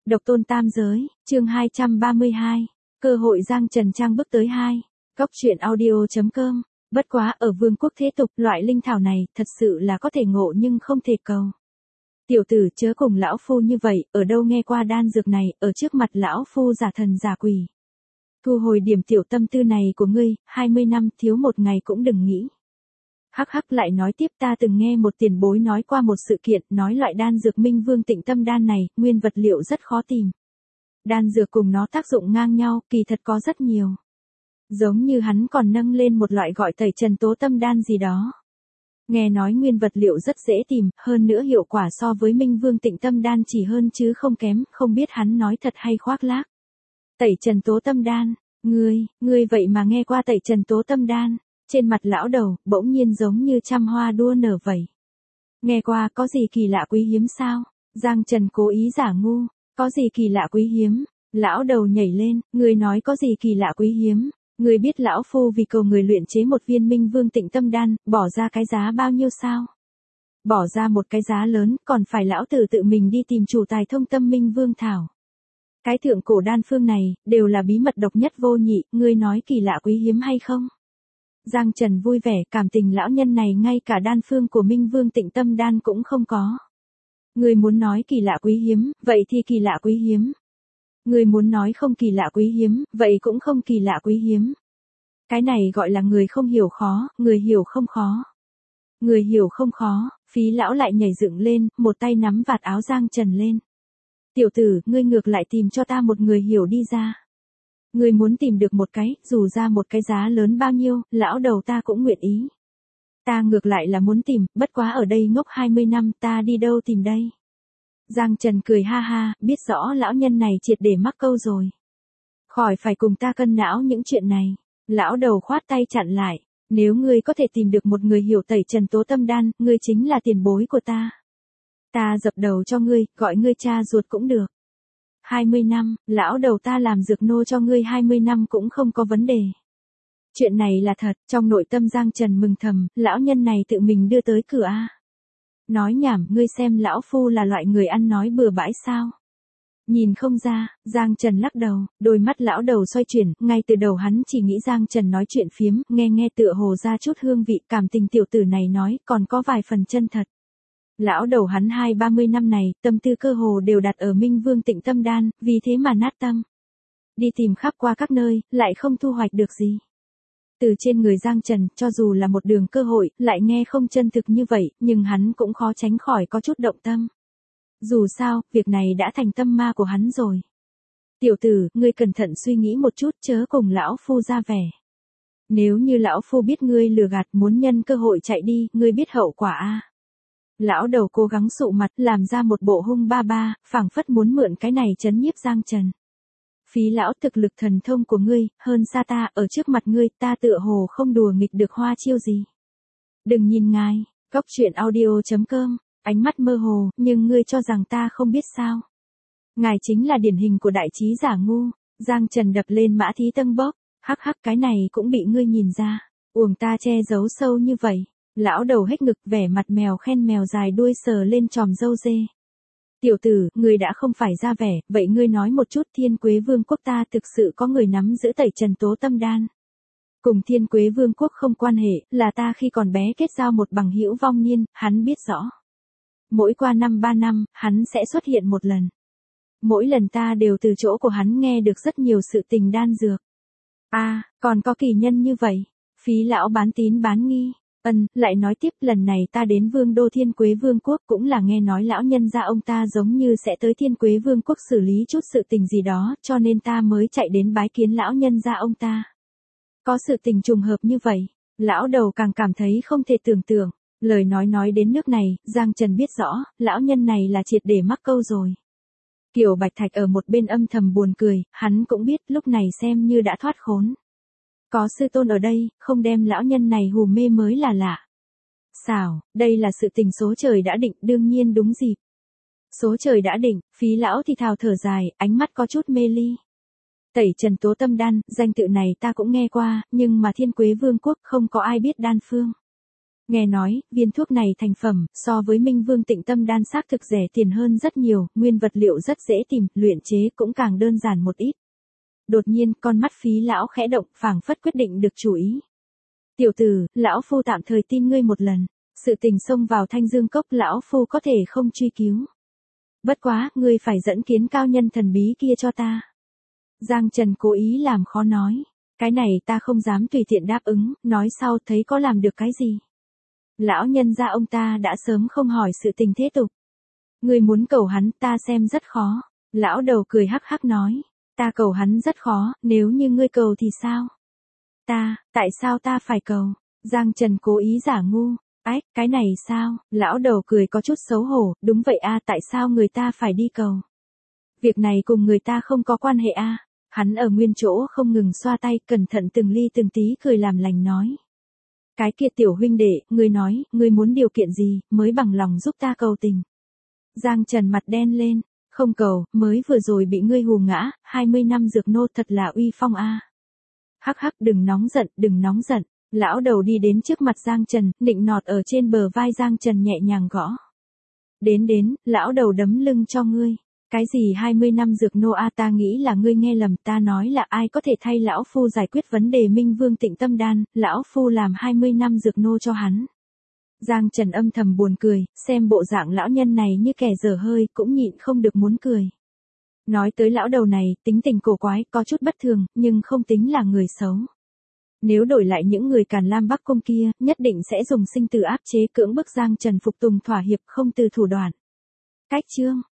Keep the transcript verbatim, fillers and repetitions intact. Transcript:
Độc tôn tam giới, chương hai trăm ba mươi hai. Cơ hội Giang Trần Trang bước tới hai. Góc truyện audio.com. Bất quá ở vương quốc thế tục, loại linh thảo này thật sự là có thể ngộ nhưng không thể cầu. Tiểu tử chớ cùng lão phu như vậy, ở đâu nghe qua đan dược này, ở trước mặt lão phu giả thần giả quỷ. Thu hồi điểm tiểu tâm tư này của ngươi, hai mươi năm thiếu một ngày cũng đừng nghĩ. Hắc hắc lại nói tiếp, ta từng nghe một tiền bối nói qua một sự kiện, nói loại đan dược Minh Vương Tịnh Tâm đan này, nguyên vật liệu rất khó tìm. Đan dược cùng nó tác dụng ngang nhau, kỳ thật có rất nhiều. Giống như hắn còn nâng lên một loại gọi tẩy trần tố tâm đan gì đó. Nghe nói nguyên vật liệu rất dễ tìm, hơn nữa hiệu quả so với Minh Vương Tịnh Tâm đan chỉ hơn chứ không kém, không biết hắn nói thật hay khoác lác. Tẩy trần tố tâm đan, ngươi, ngươi vậy mà nghe qua tẩy trần tố tâm đan. Trên mặt lão đầu, bỗng nhiên giống như trăm hoa đua nở vậy. Nghe qua có gì kỳ lạ quý hiếm sao? Giang Trần cố ý giả ngu, có gì kỳ lạ quý hiếm? Lão đầu nhảy lên, người nói có gì kỳ lạ quý hiếm? Người biết lão phu vì cầu người luyện chế một viên Minh Vương Tịnh Tâm đan, bỏ ra cái giá bao nhiêu sao? Bỏ ra một cái giá lớn, còn phải lão tử tự mình đi tìm chủ tài thông tâm Minh Vương thảo. Cái thượng cổ đan phương này, đều là bí mật độc nhất vô nhị, ngươi nói kỳ lạ quý hiếm hay không? Giang Trần vui vẻ, cảm tình lão nhân này ngay cả đan phương của Minh Vương Tịnh Tâm đan cũng không có. Người muốn nói kỳ lạ quý hiếm, vậy thì kỳ lạ quý hiếm. Người muốn nói không kỳ lạ quý hiếm, vậy cũng không kỳ lạ quý hiếm. Cái này gọi là người không hiểu khó, người hiểu không khó. Người hiểu không khó, phí lão lại nhảy dựng lên, một tay nắm vạt áo Giang Trần lên. Tiểu tử, ngươi ngược lại tìm cho ta một người hiểu đi ra. Ngươi muốn tìm được một cái, dù ra một cái giá lớn bao nhiêu, lão đầu ta cũng nguyện ý. Ta ngược lại là muốn tìm, bất quá ở đây ngốc hai mươi năm, ta đi đâu tìm đây? Giang Trần cười ha ha, biết rõ lão nhân này triệt để mắc câu rồi. Khỏi phải cùng ta cân não những chuyện này. Lão đầu khoát tay chặn lại, nếu ngươi có thể tìm được một người hiểu tẩy trần tố tâm đan, ngươi chính là tiền bối của ta. Ta dập đầu cho ngươi, gọi ngươi cha ruột cũng được. hai mươi năm, lão đầu ta làm dược nô cho ngươi hai mươi năm cũng không có vấn đề. Chuyện này là thật, trong nội tâm Giang Trần mừng thầm, lão nhân này tự mình đưa tới cửa a. Nói nhảm, ngươi xem lão phu là loại người ăn nói bừa bãi sao? Nhìn không ra, Giang Trần lắc đầu, đôi mắt lão đầu xoay chuyển, ngay từ đầu hắn chỉ nghĩ Giang Trần nói chuyện phiếm, nghe nghe tựa hồ ra chút hương vị, cảm tình tiểu tử này nói, còn có vài phần chân thật. Lão đầu hắn hai ba mươi năm này, tâm tư cơ hồ đều đặt ở Minh Vương Tịnh Tâm đan, vì thế mà nát tâm. Đi tìm khắp qua các nơi, lại không thu hoạch được gì. Từ trên người Giang Trần, cho dù là một đường cơ hội, lại nghe không chân thực như vậy, nhưng hắn cũng khó tránh khỏi có chút động tâm. Dù sao, việc này đã thành tâm ma của hắn rồi. Tiểu tử, ngươi cẩn thận suy nghĩ một chút, chớ cùng lão phu ra vẻ. Nếu như lão phu biết ngươi lừa gạt muốn nhân cơ hội chạy đi, ngươi biết hậu quả a. Lão đầu cố gắng sụ mặt, làm ra một bộ hung ba ba, phảng phất muốn mượn cái này trấn nhiếp Giang Trần. Phí lão, thực lực thần thông của ngươi, hơn xa ta, ở trước mặt ngươi, ta tựa hồ không đùa nghịch được hoa chiêu gì. Đừng nhìn ngài, góc truyện audio.com, ánh mắt mơ hồ, nhưng ngươi cho rằng ta không biết sao. Ngài chính là điển hình của đại trí giả ngu. Giang Trần đập lên mã thí tân bốc, hắc hắc cái này cũng bị ngươi nhìn ra, uổng ta che giấu sâu như vậy. Lão đầu hếch ngực, vẻ mặt mèo khen mèo dài đuôi sờ lên tròm râu dê. Tiểu tử, ngươi đã không phải ra vẻ, vậy ngươi nói một chút, Thiên Quế Vương quốc ta thực sự có người nắm giữ tẩy trần tố tâm đan. Cùng Thiên Quế Vương quốc không quan hệ, là ta khi còn bé kết giao một bằng hữu vong niên, hắn biết rõ. Mỗi qua năm ba năm, hắn sẽ xuất hiện một lần. Mỗi lần ta đều từ chỗ của hắn nghe được rất nhiều sự tình đan dược. A, à, còn có kỳ nhân như vậy. Phí lão bán tín bán nghi. Ân, lại nói tiếp, lần này ta đến Vương đô Thiên Quế Vương quốc cũng là nghe nói lão nhân gia ông ta giống như sẽ tới Thiên Quế Vương quốc xử lý chút sự tình gì đó, cho nên ta mới chạy đến bái kiến lão nhân gia ông ta. Có sự tình trùng hợp như vậy, lão đầu càng cảm thấy không thể tưởng tượng. Lời nói nói đến nước này, Giang Trần biết rõ, lão nhân này là triệt để mắc câu rồi. Kiều Bạch Thạch ở một bên âm thầm buồn cười, hắn cũng biết lúc này xem như đã thoát khốn. Có sư tôn ở đây, không đem lão nhân này hù mê mới là lạ. Xảo, đây là sự tình số trời đã định, đương nhiên đúng dịp. Số trời đã định, phí lão thì thào thở dài, ánh mắt có chút mê ly. Tẩy trần tố tâm đan, danh tự này ta cũng nghe qua, nhưng mà Thiên Quế Vương quốc không có ai biết đan phương. Nghe nói, viên thuốc này thành phẩm, so với Minh Vương Tịnh Tâm Đan xác thực rẻ tiền hơn rất nhiều, nguyên vật liệu rất dễ tìm, luyện chế cũng càng đơn giản một ít. Đột nhiên, con mắt Phí lão khẽ động, phảng phất quyết định được chủ ý. Tiểu tử, lão phu tạm thời tin ngươi một lần, sự tình xông vào Thanh Dương Cốc lão phu có thể không truy cứu. Bất quá, ngươi phải dẫn kiến cao nhân thần bí kia cho ta. Giang Trần cố ý làm khó nói, cái này ta không dám tùy tiện đáp ứng, nói sau thấy có làm được cái gì. Lão nhân gia ông ta đã sớm không hỏi sự tình thế tục. Ngươi muốn cầu hắn, ta xem rất khó. Lão đầu cười hắc hắc nói, ta cầu hắn rất khó, nếu như ngươi cầu thì sao? Ta, tại sao ta phải cầu? Giang Trần cố ý giả ngu. Ách, cái này sao? Lão đầu cười có chút xấu hổ, đúng vậy a, tại sao người ta phải đi cầu? Việc này cùng người ta không có quan hệ a. Hắn ở nguyên chỗ không ngừng xoa tay, cẩn thận từng ly từng tí cười làm lành nói. Cái kia tiểu huynh đệ, ngươi nói, ngươi muốn điều kiện gì, mới bằng lòng giúp ta cầu tình. Giang Trần mặt đen lên, không cầu, mới vừa rồi bị ngươi hù ngã, hai mươi năm dược nô thật là uy phong a. Hắc hắc, đừng nóng giận, đừng nóng giận. Lão đầu đi đến trước mặt Giang Trần, nịnh nọt ở trên bờ vai Giang Trần nhẹ nhàng gõ. Đến đến, lão đầu đấm lưng cho ngươi. Cái gì hai mươi năm dược nô a, ta nghĩ là ngươi nghe lầm, ta nói là ai có thể thay lão phu giải quyết vấn đề Minh Vương Tịnh Tâm Đan, lão phu làm hai mươi năm dược nô cho hắn. Giang Trần âm thầm buồn cười, xem bộ dạng lão nhân này như kẻ dở hơi, cũng nhịn không được muốn cười. Nói tới lão đầu này, tính tình cổ quái, có chút bất thường, nhưng không tính là người xấu. Nếu đổi lại những người Càn Lam Bắc Cung kia, nhất định sẽ dùng sinh tử áp chế cưỡng bức Giang Trần phục tùng thỏa hiệp không từ thủ đoạn. Cách chương